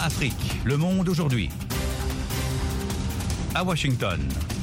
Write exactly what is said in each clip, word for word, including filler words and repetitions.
Afrique, le monde aujourd'hui. À Washington.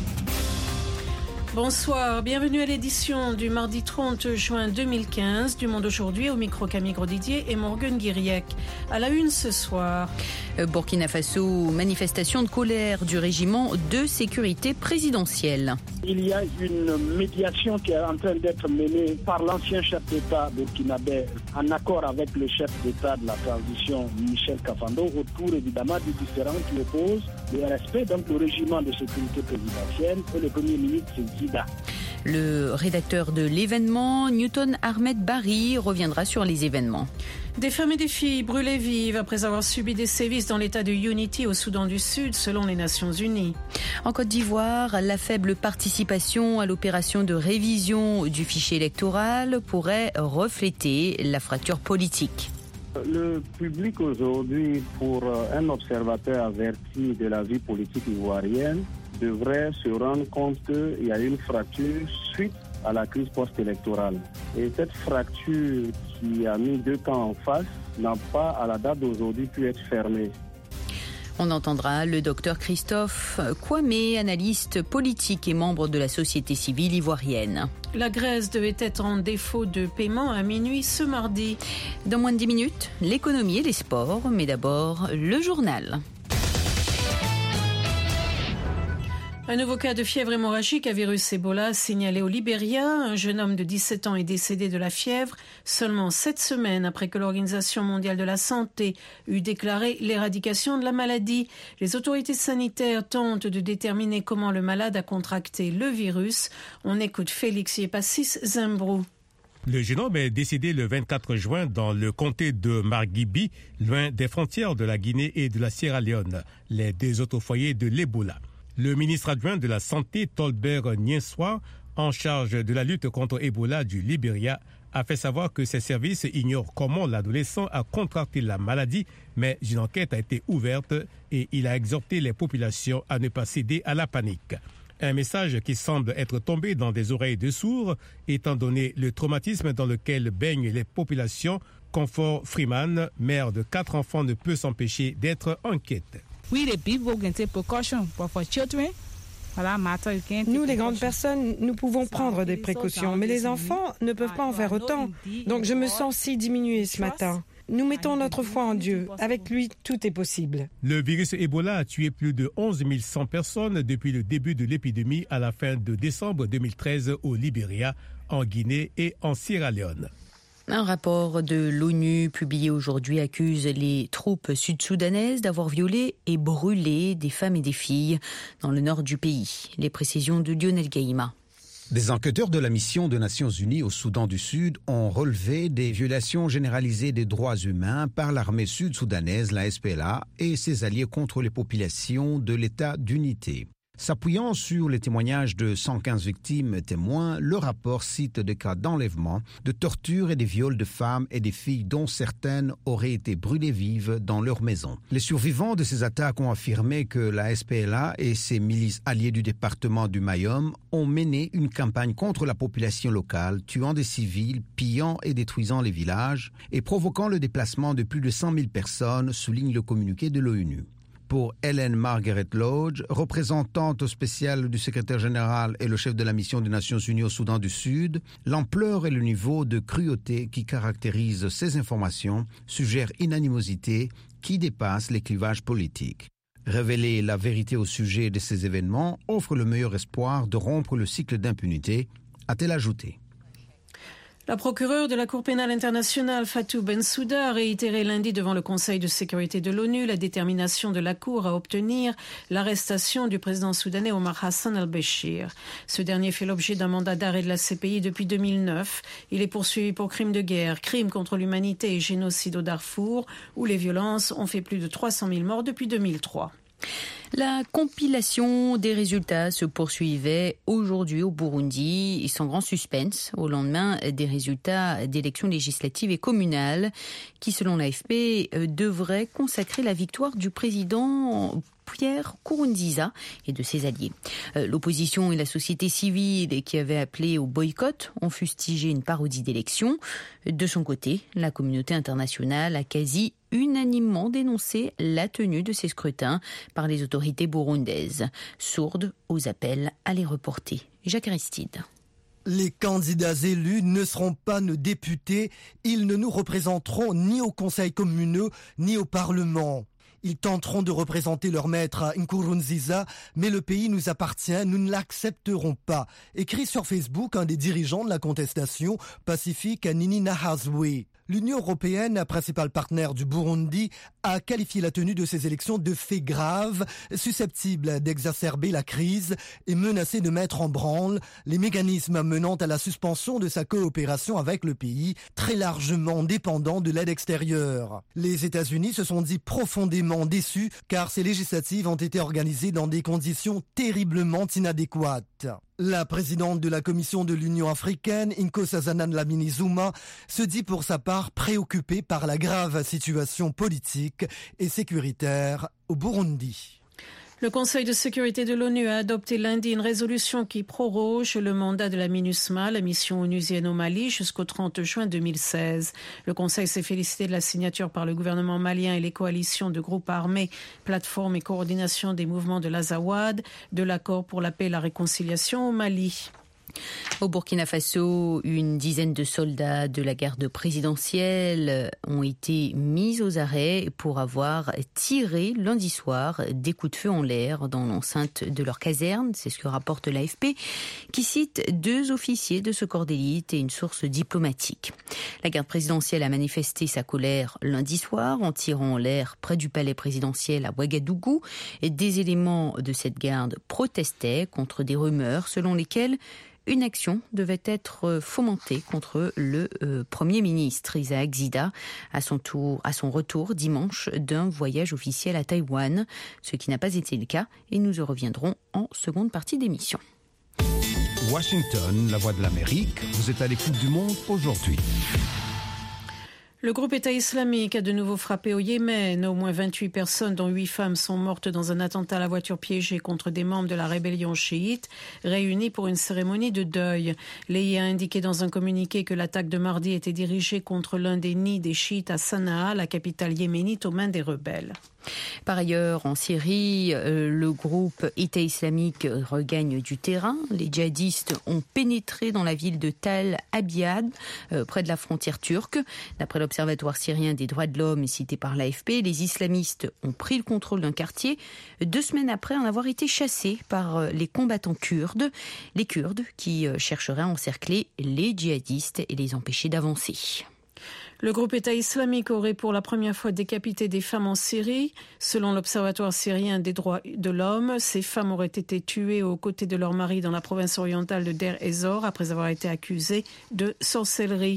Bonsoir, bienvenue à l'édition du mardi trente juin deux mille quinze du Monde aujourd'hui, au micro Camille Grosdidier et Morgan Guiriec. À la une ce soir. Burkina Faso, manifestation de colère du régiment de sécurité présidentielle. Il y a une médiation qui est en train d'être menée par l'ancien chef d'État burkinabé en accord avec le chef d'État de la transition, Michel Kafando, autour évidemment du différend qui oppose le respect donc le régiment de sécurité présidentielle et le premier ministre Zida. Le rédacteur de l'événement, Newton Ahmed Barry, reviendra sur les événements. Des femmes et des filles brûlées vives après avoir subi des sévices dans l'état de Unity au Soudan du Sud, selon les Nations Unies. En Côte d'Ivoire, la faible participation à l'opération de révision du fichier électoral pourrait refléter la fracture politique. Le public aujourd'hui, pour un observateur averti de la vie politique ivoirienne, devrait se rendre compte qu'il y a une fracture suite à la crise post-électorale. Et cette fracture qui a mis deux camps en face n'a pas, à la date d'aujourd'hui, pu être fermée. On entendra le docteur Christophe Kwame, analyste politique et membre de la société civile ivoirienne. La Grèce devait être en défaut de paiement à minuit ce mardi. Dans moins de dix minutes, l'économie et les sports, mais d'abord le journal. Un nouveau cas de fièvre hémorragique à virus Ebola signalé au Libéria. Un jeune homme de dix-sept ans est décédé de la fièvre seulement sept semaines après que l'Organisation mondiale de la santé eut déclaré l'éradication de la maladie. Les autorités sanitaires tentent de déterminer comment le malade a contracté le virus. On écoute Félix Yepassis Zembrou. Le jeune homme est décédé le vingt-quatre juin dans le comté de Margibi, loin des frontières de la Guinée et de la Sierra Leone, les deux autres foyers de l'Ebola. Le ministre adjoint de la Santé, Tolbert Nienswa, en charge de la lutte contre Ebola du Libéria, a fait savoir que ses services ignorent comment l'adolescent a contracté la maladie, mais une enquête a été ouverte et il a exhorté les populations à ne pas céder à la panique. Un message qui semble être tombé dans des oreilles de sourds, étant donné le traumatisme dans lequel baignent les populations. Comfort Freeman, mère de quatre enfants, ne peut s'empêcher d'être inquiète. We the people can take precaution, but for children, nous, les grandes personnes, nous pouvons prendre des précautions, mais les enfants ne peuvent pas en faire autant. Donc je me sens si diminuée ce matin. Nous mettons notre foi en Dieu. Avec lui, tout est possible. Le virus Ebola a tué plus de onze mille cent personnes depuis le début de l'épidémie à la fin de décembre deux mille treize au Libéria, en Guinée et en Sierra Leone. Un rapport de l'ONU publié aujourd'hui accuse les troupes sud-soudanaises d'avoir violé et brûlé des femmes et des filles dans le nord du pays. Les précisions de Lionel Gaïma. Des enquêteurs de la mission des Nations Unies au Soudan du Sud ont relevé des violations généralisées des droits humains par l'armée sud-soudanaise, la S P L A, et ses alliés contre les populations de l'État d'unité. S'appuyant sur les témoignages de cent quinze victimes témoins, le rapport cite des cas d'enlèvement, de torture et de viols de femmes et des filles dont certaines auraient été brûlées vives dans leur maison. Les survivants de ces attaques ont affirmé que la S P L A et ses milices alliées du département du Mayom ont mené une campagne contre la population locale, tuant des civils, pillant et détruisant les villages et provoquant le déplacement de plus de cent mille personnes, souligne le communiqué de l'ONU. Pour Helen Margaret Lodge, représentante spéciale du secrétaire général et le chef de la mission des Nations Unies au Soudan du Sud, l'ampleur et le niveau de cruauté qui caractérise ces informations suggèrent une animosité qui dépasse les clivages politiques. Révéler la vérité au sujet de ces événements offre le meilleur espoir de rompre le cycle d'impunité, a-t-elle ajouté. La procureure de la Cour pénale internationale, Fatou Bensouda, a réitéré lundi devant le Conseil de sécurité de l'ONU la détermination de la Cour à obtenir l'arrestation du président soudanais Omar Hassan al-Béchir. Ce dernier fait l'objet d'un mandat d'arrêt de la C P I depuis deux mille neuf. Il est poursuivi pour crimes de guerre, crimes contre l'humanité et génocide au Darfour, où les violences ont fait plus de trois cent mille morts depuis deux mille trois. La compilation des résultats se poursuivait aujourd'hui au Burundi, sans grand suspense, au lendemain des résultats d'élections législatives et communales qui, selon l'A F P, devraient consacrer la victoire du président Pierre Nkurunziza et de ses alliés. L'opposition et la société civile qui avaient appelé au boycott ont fustigé une parodie d'élection. De son côté, la communauté internationale a quasi unanimement dénoncé la tenue de ces scrutins par les autorités burundaises, sourdes aux appels à les reporter. Jacques Aristide. Les candidats élus ne seront pas nos députés, ils ne nous représenteront ni au Conseil communal ni au Parlement. Ils tenteront de représenter leur maître Nkurunziza, mais le pays nous appartient, nous ne l'accepterons pas. Écrit sur Facebook un des dirigeants de la contestation pacifique, Nini Nahazwe. L'Union européenne, principal partenaire du Burundi, a qualifié la tenue de ces élections de fait grave, susceptible d'exacerber la crise et menacé de mettre en branle les mécanismes menant à la suspension de sa coopération avec le pays, très largement dépendant de l'aide extérieure. Les États-Unis se sont dit profondément déçus car ces législatives ont été organisées dans des conditions terriblement inadéquates. La présidente de la Commission de l'Union africaine, Nkosazana Dlamini-Zuma, se dit pour sa part préoccupée par la grave situation politique et sécuritaire au Burundi. Le Conseil de sécurité de l'ONU a adopté lundi une résolution qui proroge le mandat de la MINUSMA, la mission onusienne au Mali, jusqu'au trente juin deux mille seize. Le Conseil s'est félicité de la signature par le gouvernement malien et les coalitions de groupes armés, plateforme et coordination des mouvements de l'Azawad, de l'accord pour la paix et la réconciliation au Mali. Au Burkina Faso, une dizaine de soldats de la garde présidentielle ont été mis aux arrêts pour avoir tiré lundi soir des coups de feu en l'air dans l'enceinte de leur caserne. C'est ce que rapporte l'A F P, qui cite deux officiers de ce corps d'élite et une source diplomatique. La garde présidentielle a manifesté sa colère lundi soir en tirant en l'air près du palais présidentiel à Ouagadougou. Et des éléments de cette garde protestaient contre des rumeurs selon lesquelles une action devait être fomentée contre le euh, Premier ministre Isaac Zida à son tour, à son retour dimanche d'un voyage officiel à Taïwan, ce qui n'a pas été le cas et nous y reviendrons en seconde partie d'émission. Washington, la voix de l'Amérique, vous êtes à l'écoute du monde aujourd'hui. Le groupe État islamique a de nouveau frappé au Yémen. Au moins vingt-huit personnes, dont huit femmes, sont mortes dans un attentat à la voiture piégée contre des membres de la rébellion chiite, réunis pour une cérémonie de deuil. L'E I a indiqué dans un communiqué que l'attaque de mardi était dirigée contre l'un des nids des chiites à Sanaa, la capitale yéménite, aux mains des rebelles. Par ailleurs, en Syrie, le groupe État islamique regagne du terrain. Les djihadistes ont pénétré dans la ville de Tal Abyad, près de la frontière turque. D'après l'Observatoire syrien des droits de l'homme cité par l'A F P, les islamistes ont pris le contrôle d'un quartier deux semaines après en avoir été chassés par les combattants kurdes. Les Kurdes qui chercheraient à encercler les djihadistes et les empêcher d'avancer. Le groupe État islamique aurait pour la première fois décapité des femmes en Syrie. Selon l'Observatoire syrien des droits de l'homme, ces femmes auraient été tuées aux côtés de leurs maris dans la province orientale de Deir ez-Zor après avoir été accusées de sorcellerie.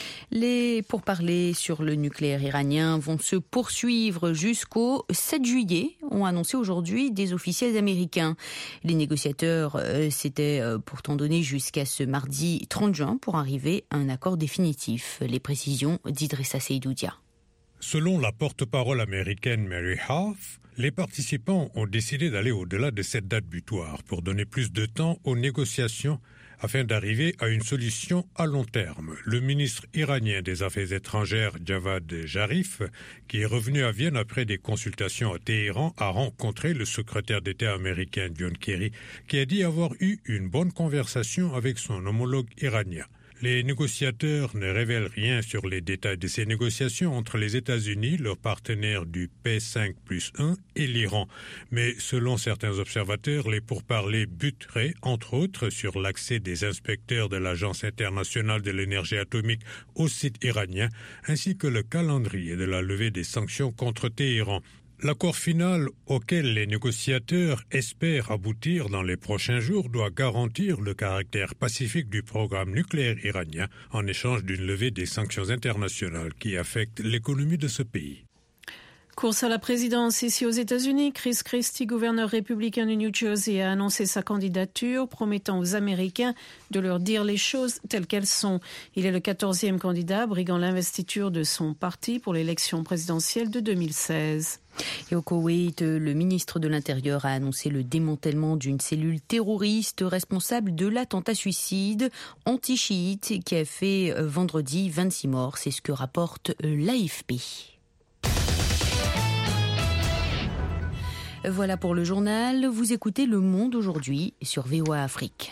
Les pourparlers sur le nucléaire iranien vont se poursuivre jusqu'au sept juillet, ont annoncé aujourd'hui des officiels américains. Les négociateurs euh, s'étaient euh, pourtant donné jusqu'à ce mardi trente juin pour arriver à un accord définitif. Les précisions d'Idrissa Seydoudia. Selon la porte-parole américaine Mary Harf, les participants ont décidé d'aller au-delà de cette date butoir pour donner plus de temps aux négociations afin d'arriver à une solution à long terme. Le ministre iranien des Affaires étrangères, Javad Jarif, qui est revenu à Vienne après des consultations à Téhéran, a rencontré le secrétaire d'État américain John Kerry, qui a dit avoir eu une bonne conversation avec son homologue iranien. Les négociateurs ne révèlent rien sur les détails de ces négociations entre les États-Unis, leur partenaire du P cinq plus un, et l'Iran. Mais selon certains observateurs, les pourparlers buteraient, entre autres, sur l'accès des inspecteurs de l'Agence internationale de l'énergie atomique au site iranien, ainsi que le calendrier de la levée des sanctions contre Téhéran. L'accord final auquel les négociateurs espèrent aboutir dans les prochains jours doit garantir le caractère pacifique du programme nucléaire iranien en échange d'une levée des sanctions internationales qui affectent l'économie de ce pays. Course à la présidence ici aux États-Unis, Chris Christie, gouverneur républicain du New Jersey, a annoncé sa candidature, promettant aux Américains de leur dire les choses telles qu'elles sont. Il est le quatorzième candidat briguant l'investiture de son parti pour l'élection présidentielle de deux mille seize. Et au Koweït, le ministre de l'Intérieur a annoncé le démantèlement d'une cellule terroriste responsable de l'attentat suicide anti-chiite qui a fait vendredi vingt-six morts. C'est ce que rapporte l'A F P. Voilà pour le journal. Vous écoutez Le Monde aujourd'hui sur V O A Afrique.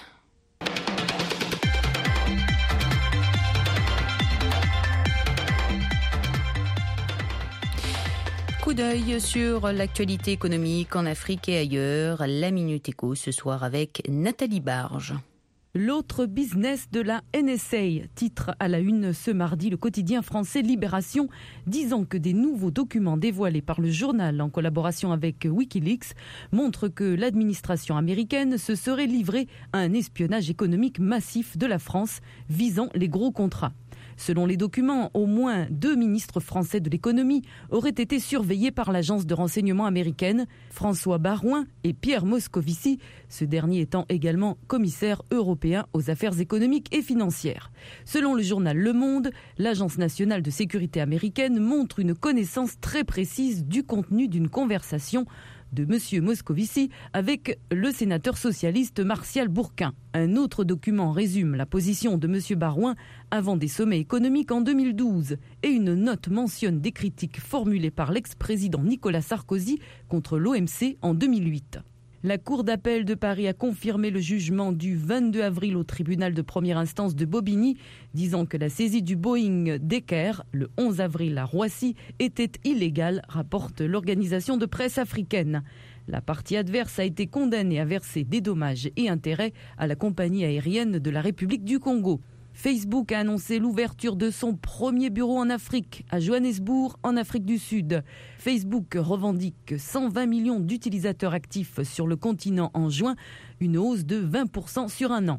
Coup d'œil sur l'actualité économique en Afrique et ailleurs. La Minute Éco ce soir avec Nathalie Barge. L'autre business de la N S A, titre à la une ce mardi le quotidien français Libération, disant que des nouveaux documents dévoilés par le journal en collaboration avec Wikileaks montrent que l'administration américaine se serait livrée à un espionnage économique massif de la France visant les gros contrats. Selon les documents, au moins deux ministres français de l'économie auraient été surveillés par l'agence de renseignement américaine, François Baroin et Pierre Moscovici, ce dernier étant également commissaire européen aux affaires économiques et financières. Selon le journal Le Monde, l'agence nationale de sécurité américaine montre une connaissance très précise du contenu d'une conversation de M. Moscovici avec le sénateur socialiste Martial Bourquin. Un autre document résume la position de M. Baroin avant des sommets économiques en deux mille douze et une note mentionne des critiques formulées par l'ex-président Nicolas Sarkozy contre l'O M C en deux mille huit. La Cour d'appel de Paris a confirmé le jugement du vingt-deux avril au tribunal de première instance de Bobigny, disant que la saisie du Boeing Decker, le onze avril à Roissy, était illégale, rapporte l'organisation de presse africaine. La partie adverse a été condamnée à verser des dommages et intérêts à la compagnie aérienne de la République du Congo. Facebook a annoncé l'ouverture de son premier bureau en Afrique, à Johannesburg, en Afrique du Sud. Facebook revendique cent vingt millions d'utilisateurs actifs sur le continent en juin, une hausse de vingt pour cent sur un an.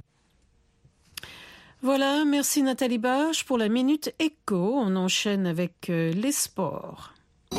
Voilà, merci Nathalie Barge pour la Minute Éco. On enchaîne avec euh, les sports.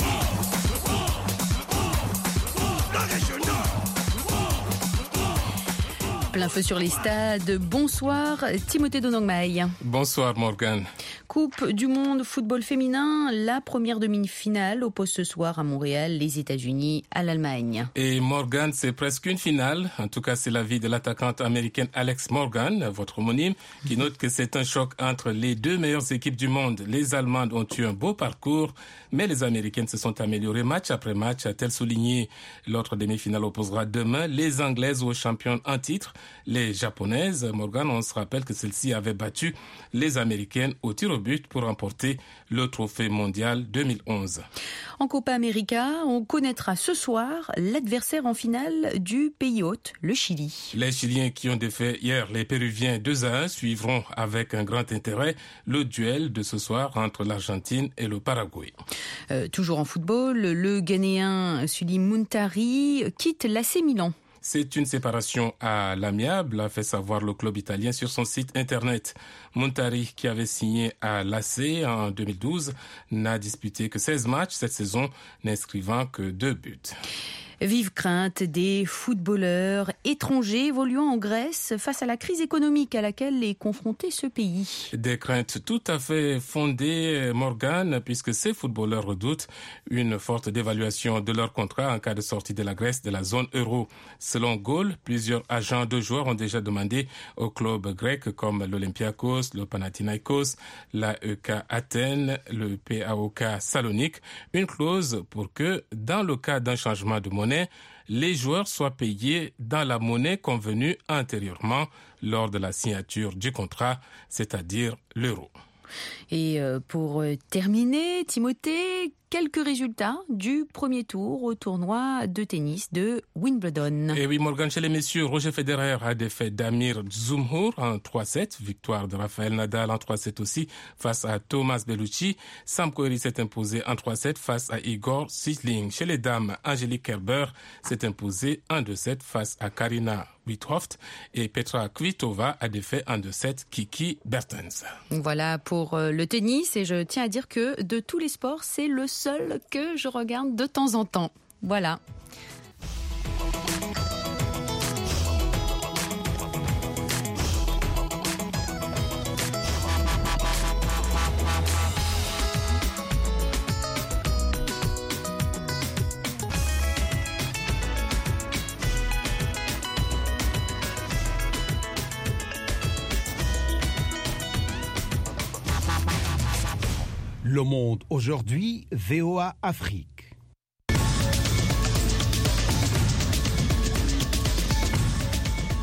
Plein feu sur les stades. Bonsoir Timothée Donongmaï. Bonsoir Morgane. Coupe du monde football féminin, la première demi-finale oppose ce soir à Montréal les États-Unis à l'Allemagne. Et Morgane, c'est presque une finale. En tout cas, c'est l'avis de l'attaquante américaine Alex Morgan, votre homonyme, qui note que c'est un choc entre les deux meilleures équipes du monde. Les Allemandes ont eu un beau parcours, mais les Américaines se sont améliorées match après match, a-t-elle souligné. L'autre demi-finale opposera demain les Anglaises aux championnes en titre. Les Japonaises, Morgan, on se rappelle que celles-ci avaient battu les Américaines au tir au but pour remporter le trophée mondial deux mille onze. En Copa América, on connaîtra ce soir l'adversaire en finale du pays hôte, le Chili. Les Chiliens qui ont défait hier les Péruviens deux à un suivront avec un grand intérêt le duel de ce soir entre l'Argentine et le Paraguay. Euh, toujours en football, le Ghanéen Sulley Muntari quitte l'A C Milan. C'est une séparation à l'amiable, a fait savoir le club italien sur son site internet. Muntari, qui avait signé à l'A C en deux mille douze, n'a disputé que seize matchs cette saison, n'inscrivant que deux buts. Vive crainte des footballeurs étrangers évoluant en Grèce face à la crise économique à laquelle est confronté ce pays. Des craintes tout à fait fondées, Morgane, puisque ces footballeurs redoutent une forte dévaluation de leur contrat en cas de sortie de la Grèce de la zone euro. Selon Gaulle, plusieurs agents de joueurs ont déjà demandé aux clubs grecs comme l'Olympiakos, le Panathinaikos, l'A E K Athènes, le P A O K Salonique, une clause pour que, dans le cas d'un changement de monnaie, les joueurs soient payés dans la monnaie convenue antérieurement lors de la signature du contrat, c'est-à-dire l'euro. Et pour terminer, Timothée, quelques résultats du premier tour au tournoi de tennis de Wimbledon. Et oui, Morgan, chez les messieurs, Roger Federer a défait Damir Dzumhur en trois sept. Victoire de Rafael Nadal en trois sept aussi face à Thomas Bellucci. Sam Querrey s'est imposé en trois sept face à Igor Sijsling. Chez les dames, Angelique Kerber s'est imposée en deux sept face à Karina Withoft. Et Petra Kvitova a défait en deux sept Kiki Bertens. Voilà pour le tennis. Et je tiens à dire que de tous les sports, c'est le seul que je regarde de temps en temps. Voilà. Le Monde aujourd'hui, V O A Afrique.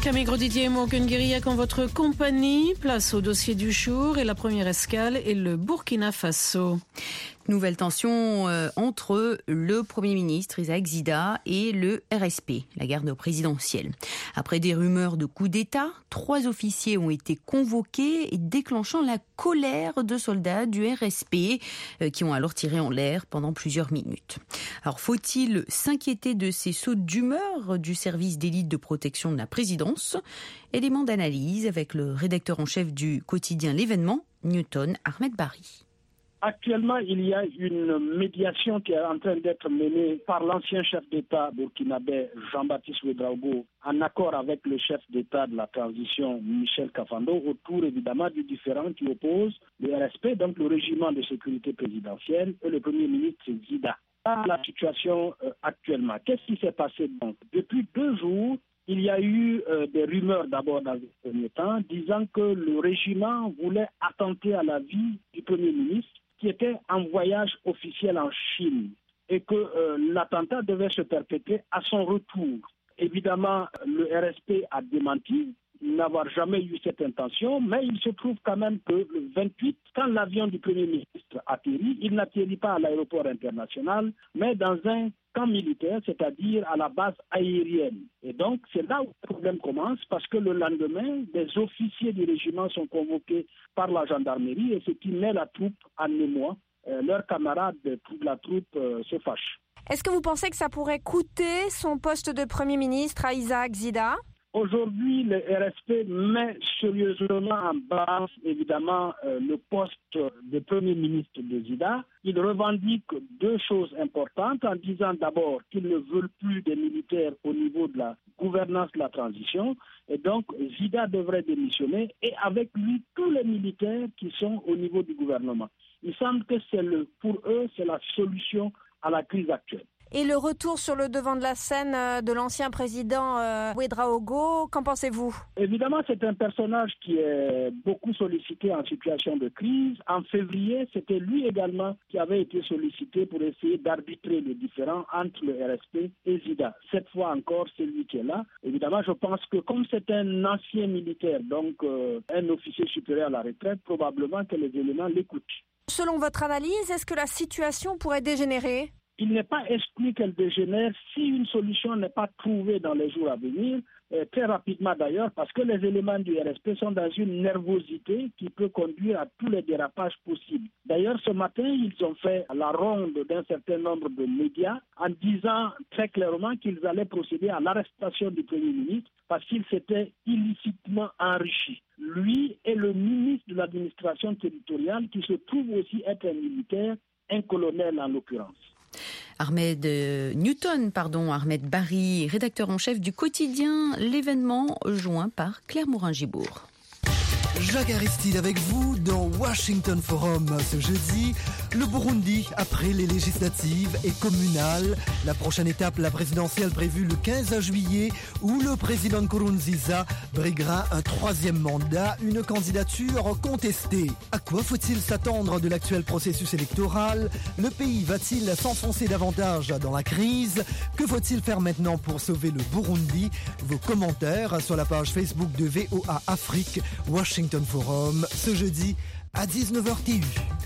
Camille Grosdidier et Morgan Guiriac en votre compagnie. Place au dossier du jour et la première escale est le Burkina Faso. Nouvelle tension euh, entre le Premier ministre Isaac Zida et le R S P, la garde présidentielle. Après des rumeurs de coup d'État, trois officiers ont été convoqués, déclenchant la colère de soldats du R S P euh, qui ont alors tiré en l'air pendant plusieurs minutes. Alors faut-il s'inquiéter de ces sautes d'humeur du service d'élite de protection de la présidence ? Élément d'analyse avec le rédacteur en chef du quotidien L'événement, Newton Ahmed Barry. Actuellement, il y a une médiation qui est en train d'être menée par l'ancien chef d'État burkinabé Jean-Baptiste Ouédraogo en accord avec le chef d'État de la transition Michel Kafando autour évidemment du différend qui oppose le R S P, donc le régiment de sécurité présidentielle, et le Premier ministre Zida. À la situation euh, actuellement, qu'est-ce qui s'est passé donc ? Depuis deux jours, il y a eu euh, des rumeurs d'abord dans le premier temps disant que le régiment voulait attenter à la vie du Premier ministre qui était en voyage officiel en Chine et que euh, l'attentat devait se perpétrer à son retour. Évidemment, le R S P a démenti n'avoir jamais eu cette intention, mais il se trouve quand même que le vingt-huit, quand l'avion du Premier ministre atterrit, il n'atterrit pas à l'aéroport international, mais dans un camp militaire, c'est-à-dire à la base aérienne. Et donc, c'est là où le problème commence, parce que le lendemain, des officiers du régiment sont convoqués par la gendarmerie, et ce qui met la troupe en émoi. Euh, leurs camarades de la troupe euh, se fâchent. Est-ce que vous pensez que ça pourrait coûter son poste de Premier ministre à Isaac Zida ? Aujourd'hui, le R S P met sérieusement en balance, évidemment, euh, le poste de Premier ministre de Zida. Il revendique deux choses importantes en disant d'abord qu'ils ne veulent plus des militaires au niveau de la gouvernance de la transition. Et donc, Zida devrait démissionner et avec lui, tous les militaires qui sont au niveau du gouvernement. Il semble que c'est le, pour eux, c'est la solution à la crise actuelle. Et le retour sur le devant de la scène de l'ancien président euh, Ouédraogo, qu'en pensez-vous ? Évidemment, c'est un personnage qui est beaucoup sollicité en situation de crise. En février, c'était lui également qui avait été sollicité pour essayer d'arbitrer les différends entre le R S P et Zida. Cette fois encore, c'est lui qui est là. Évidemment, je pense que comme c'est un ancien militaire, donc euh, un officier supérieur à la retraite, probablement que les éléments l'écoutent. Selon votre analyse, est-ce que la situation pourrait dégénérer ? Il n'est pas exclu qu'elle dégénère si une solution n'est pas trouvée dans les jours à venir, euh, très rapidement d'ailleurs, parce que les éléments du R S P sont dans une nervosité qui peut conduire à tous les dérapages possibles. D'ailleurs, ce matin, ils ont fait la ronde d'un certain nombre de médias en disant très clairement qu'ils allaient procéder à l'arrestation du Premier ministre parce qu'il s'était illicitement enrichi. Lui et le ministre de l'administration territoriale, qui se trouve aussi être un militaire, un colonel en l'occurrence. Ahmed euh, Newton, pardon, Ahmed Barry, rédacteur en chef du quotidien L'événement, joint par Claire Morin-Gibourg. Jacques Aristide avec vous dans Washington Forum ce jeudi. Le Burundi, après les législatives et communales. La prochaine étape, la présidentielle prévue le quinze juillet, où le président Nkurunziza briguera un troisième mandat, une candidature contestée. À quoi faut-il s'attendre de l'actuel processus électoral ? Le pays va-t-il s'enfoncer davantage dans la crise ? Que faut-il faire maintenant pour sauver le Burundi ? Vos commentaires sur la page Facebook de V O A Afrique, Washington Forum, ce jeudi à dix-neuf heures T U.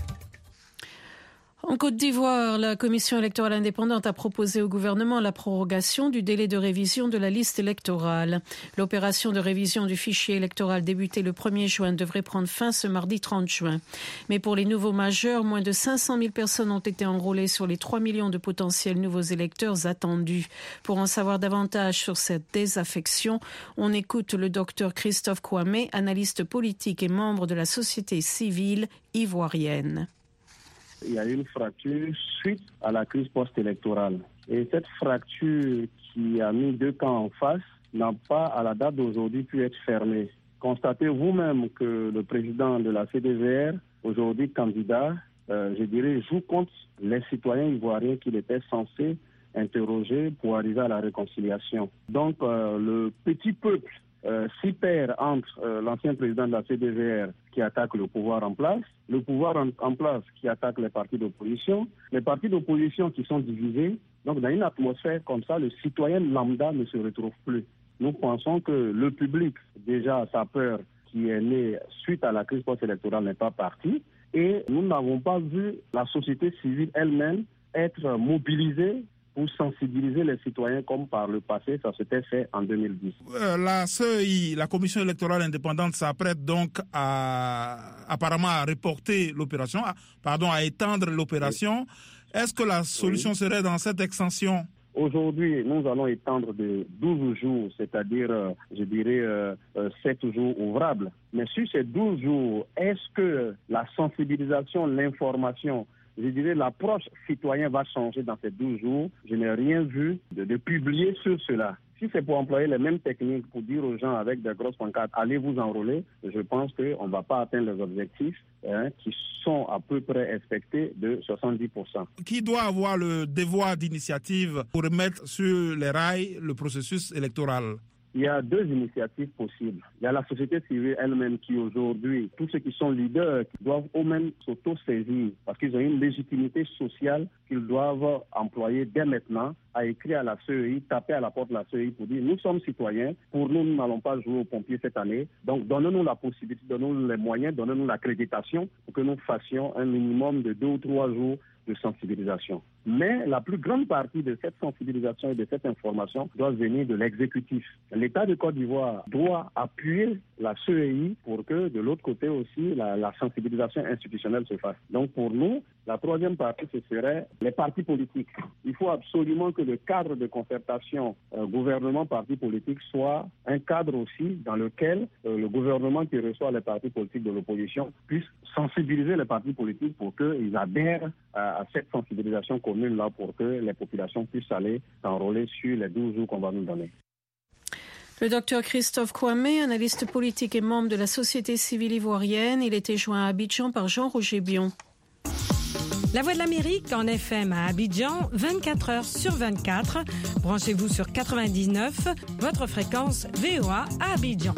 En Côte d'Ivoire, la Commission électorale indépendante a proposé au gouvernement la prorogation du délai de révision de la liste électorale. L'opération de révision du fichier électoral débutée le premier juin devrait prendre fin ce mardi trente juin. Mais pour les nouveaux majeurs, moins de cinq cent mille personnes ont été enrôlées sur les trois millions de potentiels nouveaux électeurs attendus. Pour en savoir davantage sur cette désaffection, on écoute le docteur Christophe Kouamé, analyste politique et membre de la société civile ivoirienne. Il y a eu une fracture suite à la crise post-électorale. Et cette fracture qui a mis deux camps en face n'a pas, à la date d'aujourd'hui, pu être fermée. Constatez vous-même que le président de la C D V R, aujourd'hui candidat, euh, je dirais, joue contre les citoyens ivoiriens qu'il était censé interroger pour arriver à la réconciliation. Donc, euh, le petit peuple Euh, s'y perd entre euh, l'ancien président de la C D V R qui attaque le pouvoir en place, le pouvoir en, en place qui attaque les partis d'opposition, les partis d'opposition qui sont divisés. Donc dans une atmosphère comme ça, le citoyen lambda ne se retrouve plus. Nous pensons que le public, déjà, sa peur qui est née suite à la crise post-électorale n'est pas partie. Et nous n'avons pas vu la société civile elle-même être mobilisée pour sensibiliser les citoyens comme par le passé, ça s'était fait en deux mille dix. Euh, la C E I, la Commission électorale indépendante, s'apprête donc à, apparemment à reporter l'opération, à, pardon, à étendre l'opération. Oui. Est-ce que la solution oui. serait dans cette extension ? Aujourd'hui, nous allons étendre de douze jours, c'est-à-dire, euh, je dirais, euh, euh, sept jours ouvrables. Mais sur ces douze jours, est-ce que la sensibilisation, l'information, je dirais l'approche citoyenne va changer dans ces douze jours? Je n'ai rien vu de, de publier sur cela. Si c'est pour employer les mêmes techniques pour dire aux gens avec des grosses pancartes, allez vous enrôler, je pense qu'on ne va pas atteindre les objectifs hein, qui sont à peu près expectés de soixante-dix pour cent. Qui doit avoir le devoir d'initiative pour remettre sur les rails le processus électoral? Il y a deux initiatives possibles. Il y a la société civile elle-même qui aujourd'hui, tous ceux qui sont leaders, qui doivent eux-mêmes s'auto-saisir parce qu'ils ont une légitimité sociale qu'ils doivent employer dès maintenant à écrire à la C E I, taper à la porte de la C E I pour dire nous sommes citoyens, pour nous, nous n'allons pas jouer aux pompiers cette année. Donc donnez-nous la possibilité, donnez-nous les moyens, donnez-nous l'accréditation pour que nous fassions un minimum de deux ou trois jours de sensibilisation. Mais la plus grande partie de cette sensibilisation et de cette information doit venir de l'exécutif. L'État de Côte d'Ivoire doit appuyer la C E I pour que de l'autre côté aussi la, la sensibilisation institutionnelle se fasse. Donc pour nous, la troisième partie, ce serait les partis politiques. Il faut absolument que le cadre de concertation euh, gouvernement-partis politiques soit un cadre aussi dans lequel euh, le gouvernement qui reçoit les partis politiques de l'opposition puisse sensibiliser les partis politiques pour qu'ils adhèrent à, à cette sensibilisation commune là pour que les populations puissent aller s'enrôler sur les douze jours qu'on va nous donner. Le docteur Christophe Kwame, analyste politique et membre de la société civile ivoirienne, il était joint à Abidjan par Jean-Roger Bion. La Voix de l'Amérique en F M à Abidjan, vingt-quatre heures sur vingt-quatre. Branchez-vous sur quatre-vingt-dix-neuf, votre fréquence V O A à Abidjan.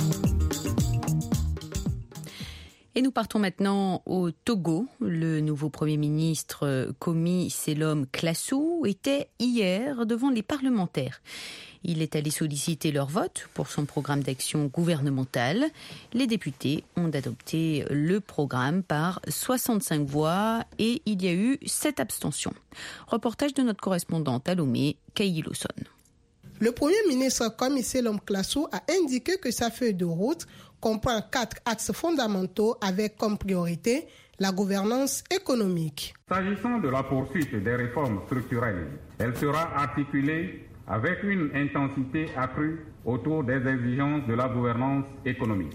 Et nous partons maintenant au Togo. Le nouveau Premier ministre Komi Selom Klassou était hier devant les parlementaires. Il est allé solliciter leur vote pour son programme d'action gouvernementale. Les députés ont adopté le programme par soixante-cinq voix et il y a eu sept abstentions. Reportage de notre correspondante à Lomé, Kaïli Lawson. Le Premier ministre Komi Selom Klassou a indiqué que sa feuille de route comprend quatre axes fondamentaux avec comme priorité la gouvernance économique. S'agissant de la poursuite des réformes structurelles, elle sera articulée avec une intensité accrue autour des exigences de la gouvernance économique.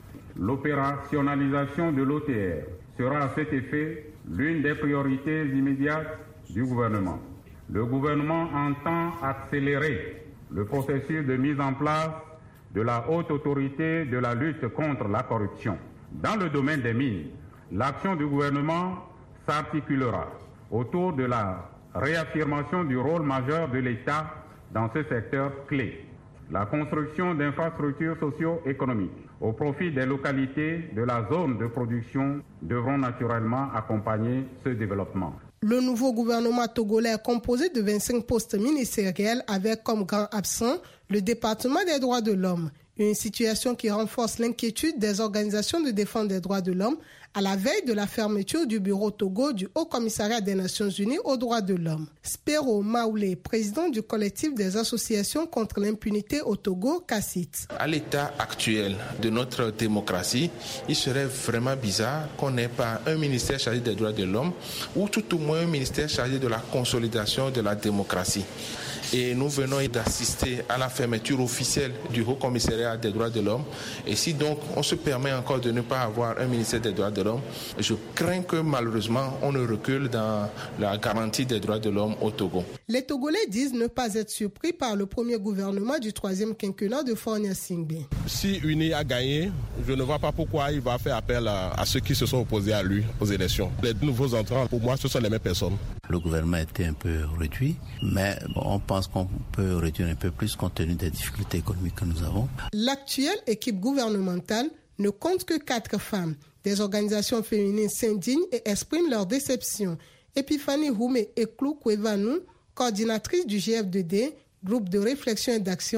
L'opérationnalisation de l'O T R sera à cet effet l'une des priorités immédiates du gouvernement. Le gouvernement entend accélérer le processus de mise en place de la haute autorité de la lutte contre la corruption. Dans le domaine des mines, l'action du gouvernement s'articulera autour de la réaffirmation du rôle majeur de l'État dans ce secteur clé. La construction d'infrastructures socio-économiques au profit des localités de la zone de production devront naturellement accompagner ce développement. Le nouveau gouvernement togolais est composé de vingt-cinq postes ministériels avec comme grand absent le département des droits de l'homme. Une situation qui renforce l'inquiétude des organisations de défense des droits de l'homme à la veille de la fermeture du bureau Togo du Haut Commissariat des Nations Unies aux droits de l'homme. Spero Maoulé, président du collectif des associations contre l'impunité au Togo, Cassit. À l'état actuel de notre démocratie, il serait vraiment bizarre qu'on n'ait pas un ministère chargé des droits de l'homme ou tout au moins un ministère chargé de la consolidation de la démocratie. Et nous venons d'assister à la fermeture officielle du Haut Commissariat des droits de l'homme. Et si donc on se permet encore de ne pas avoir un ministère des droits de l'homme, je crains que malheureusement on ne recule dans la garantie des droits de l'homme au Togo. Les Togolais disent ne pas être surpris par le premier gouvernement du troisième quinquennat de Faure Gnassingbé. Si Uni a gagné, je ne vois pas pourquoi il va faire appel à, à ceux qui se sont opposés à lui aux élections. Les nouveaux entrants, pour moi, ce sont les mêmes personnes. Le gouvernement était un peu réduit, mais bon, on pense qu'on peut réduire un peu plus compte tenu des difficultés économiques que nous avons. L'actuelle équipe gouvernementale ne compte que quatre femmes. Des organisations féminines s'indignent et expriment leur déception. Epiphanie Houmé Eklou Kwevanou, coordinatrice du G F deux D, groupe de réflexion et d'action,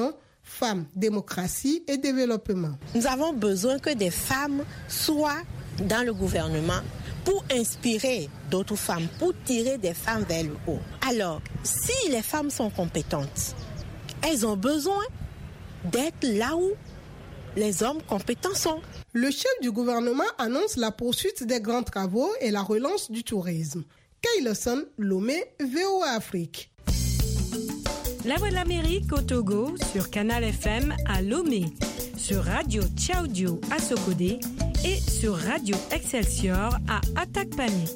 Femmes, démocratie et développement. Nous avons besoin que des femmes soient dans le gouvernement pour inspirer d'autres femmes, pour tirer des femmes vers le haut. Alors, si les femmes sont compétentes, elles ont besoin d'être là où les hommes compétents sont. Le chef du gouvernement annonce la poursuite des grands travaux et la relance du tourisme. Kayleson, Lomé, V O A Afrique. La Voix de l'Amérique au Togo sur Canal F M à Lomé, sur Radio Tchaoudio à Sokodé et sur Radio Excelsior à Atakpané.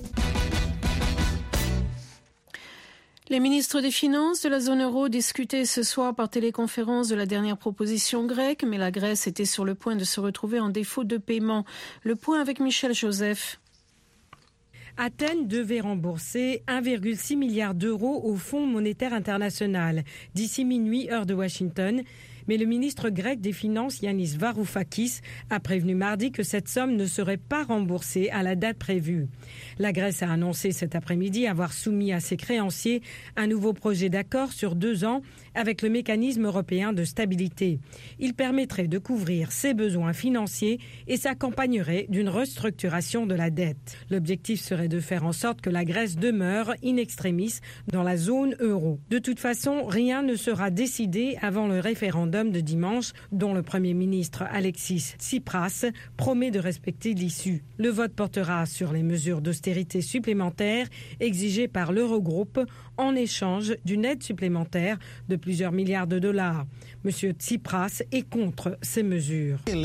Les ministres des Finances de la zone euro discutaient ce soir par téléconférence de la dernière proposition grecque, mais la Grèce était sur le point de se retrouver en défaut de paiement. Le point avec Michel Joseph. Athènes devait rembourser un virgule six milliard d'euros au Fonds monétaire international d'ici minuit, heure de Washington. Mais le ministre grec des Finances, Yannis Varoufakis, a prévenu mardi que cette somme ne serait pas remboursée à la date prévue. La Grèce a annoncé cet après-midi avoir soumis à ses créanciers un nouveau projet d'accord sur deux ans avec le mécanisme européen de stabilité. Il permettrait de couvrir ses besoins financiers et s'accompagnerait d'une restructuration de la dette. L'objectif serait de faire en sorte que la Grèce demeure in extremis dans la zone euro. De toute façon, rien ne sera décidé avant le référendum de dimanche, dont le Premier ministre Alexis Tsipras promet de respecter l'issue. Le vote portera sur les mesures d'austérité supplémentaires exigées par l'Eurogroupe en échange d'une aide supplémentaire de plusieurs milliards de dollars. Monsieur Tsipras est contre ces mesures. Et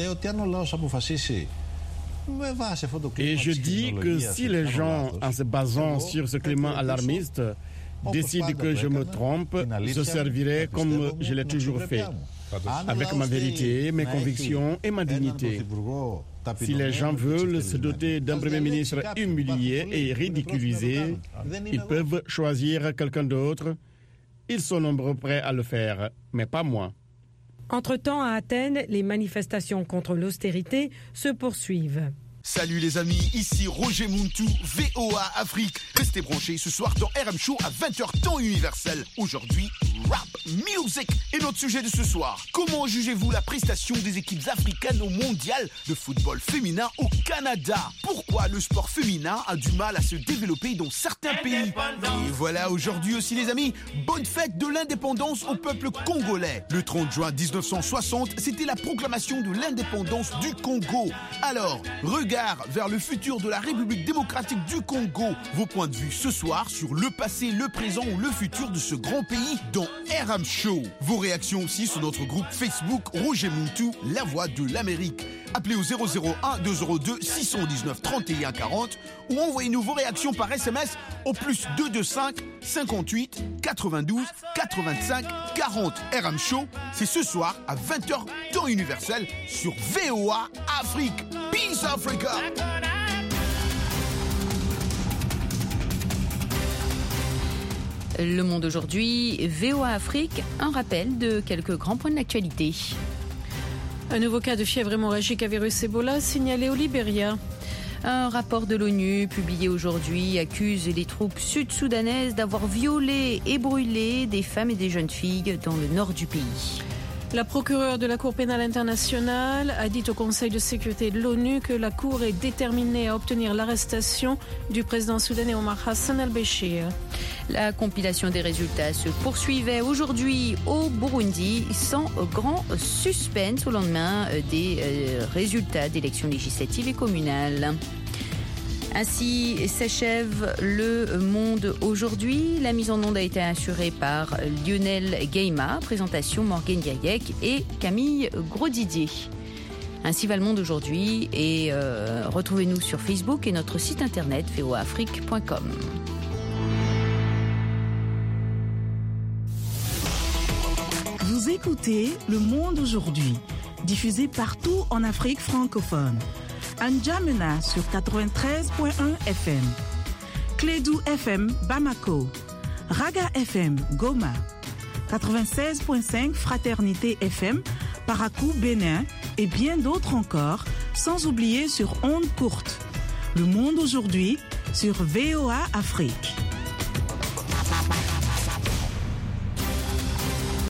je dis que si les gens, en se basant sur ce climat alarmiste, décident que je me trompe, je servirai comme je l'ai toujours fait, avec ma vérité, mes convictions et ma dignité. Si les gens veulent se doter d'un Premier ministre humilié et ridiculisé, ils peuvent choisir quelqu'un d'autre. Ils sont nombreux prêts à le faire, mais pas moi. Entre-temps, à Athènes, les manifestations contre l'austérité se poursuivent. Salut les amis, ici Roger Muntu, V O A Afrique. Restez branchés ce soir dans R M Show à vingt heures temps universel. Aujourd'hui, rap music est notre sujet de ce soir. Comment jugez-vous la prestation des équipes africaines au mondial de football féminin au Canada? Pourquoi le sport féminin a du mal à se développer dans certains pays? Et voilà, aujourd'hui aussi les amis, bonne fête de l'indépendance au peuple congolais. Le trente juin dix-neuf cent soixante, c'était la proclamation de l'indépendance du Congo. Alors, regardez vers le futur de la République démocratique du Congo. Vos points de vue ce soir sur le passé, le présent ou le futur de ce grand pays dans R M Show. Vos réactions aussi sur notre groupe Facebook Roger Muntu, la voix de l'Amérique. Appelez au zéro zéro un deux zéro deux six un neuf trente et un quarante ou envoyez-nous vos réactions par S M S au plus deux deux cinq cinquante-huit quatre-vingt-douze quatre-vingt-cinq quarante. R M Show, c'est ce soir à vingt heures temps universel sur V O A Afrique. Peace Africa! Le Monde aujourd'hui, V O A Afrique, un rappel de quelques grands points de l'actualité. Un nouveau cas de fièvre hémorragique à virus Ebola signalé au Libéria. Un rapport de l'ONU publié aujourd'hui accuse les troupes sud-soudanaises d'avoir violé et brûlé des femmes et des jeunes filles dans le nord du pays. La procureure de la Cour pénale internationale a dit au Conseil de sécurité de l'ONU que la Cour est déterminée à obtenir l'arrestation du président soudanais Omar Hassan al-Béchir. La compilation des résultats se poursuivait aujourd'hui au Burundi sans grand suspense au lendemain des résultats d'élections législatives et communales. Ainsi s'achève le Monde aujourd'hui. La mise en onde a été assurée par Lionel Guéima, présentation Morgane Diayek et Camille Grosdidier. Ainsi va le Monde aujourd'hui et euh, retrouvez-nous sur Facebook et notre site internet v o a afrique point com. Vous écoutez Le Monde aujourd'hui, diffusé partout en Afrique francophone. N'Djamena sur quatre-vingt-treize point un F M, Clédou F M Bamako, Raga F M Goma, quatre-vingt-seize point cinq Fraternité F M Parakou Bénin et bien d'autres encore, sans oublier sur ondes courtes. Le Monde aujourd'hui sur V O A Afrique.